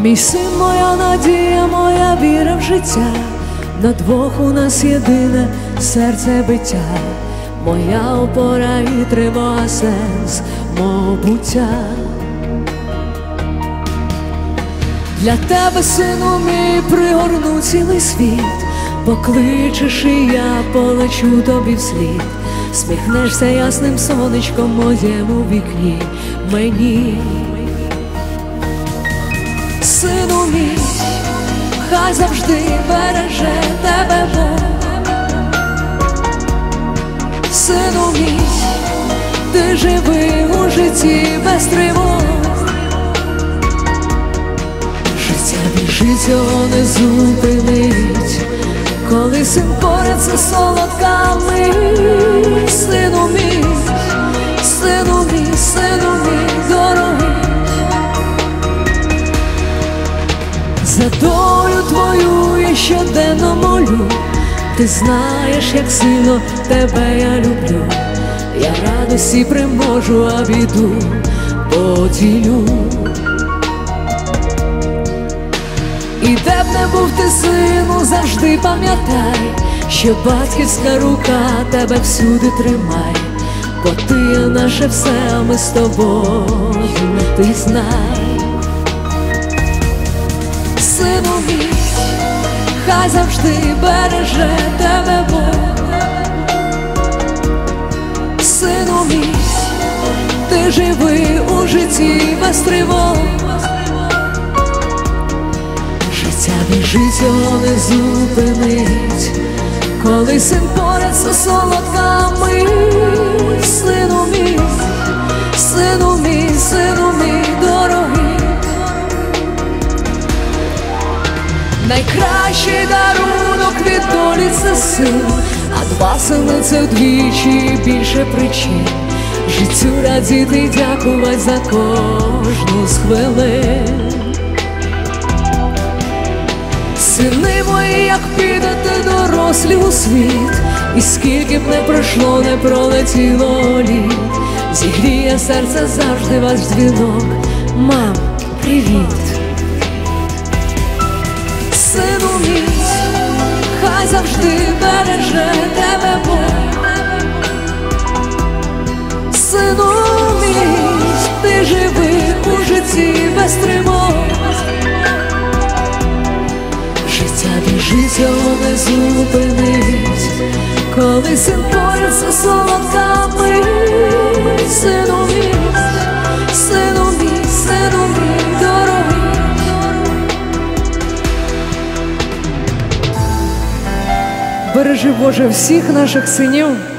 Мій син, моя надія, моя віра в життя, на двох у нас єдине серце биття, моя опора і тривога, сенс мого буття. Для тебе, сину мій, пригорну цілий світ, покличеш і я полечу тобі вслід, сміхнешся ясним сонечком моєму вікні мені. Сину мій, хай завжди береже тебе Бог. Сину мій, ти живи у житті без тривог. Життя біжить, його не зупинить, коли син поряд, це солодка мить. Сину мій, сину мій, сину мій дорогий, за долю твою я щоденно молю. Ти знаєш, як сильно тебе я люблю. Я радості примножу, а біду поділю. І де б не був ти, сину, завжди пам'ятай, що батьківська рука тебе всюди тримає, бо ти є наше все, а ми з тобою, ти знай. Сину мій, хай завжди береже тебе Бог. Сину мій, ти живи у житті без тривог. Життя біжить, його не зупинить, коли син поряд, це солодка мить. Сину мій, сину мій, сину мій дорогий, найкращий дарунок від долі – це син, а два сини – це вдвічі більше причин життю радіти й дякувати за кожну з хвилин. Сини мої, як підете дорослі у світ, і скільки б не пройшло, не пролетіло літ, зігріє серце завжди ваш дзвінок. Мам, привіт! Сину мій, хай завжди береже тебе Бог. Сину мій, ти живи у житті без тривог. Життя біжить, його не зупинить, коли син поряд, це солодка мить. Сину мій, сину мій, сину мій дорогий, бережи, Боже, всіх наших синів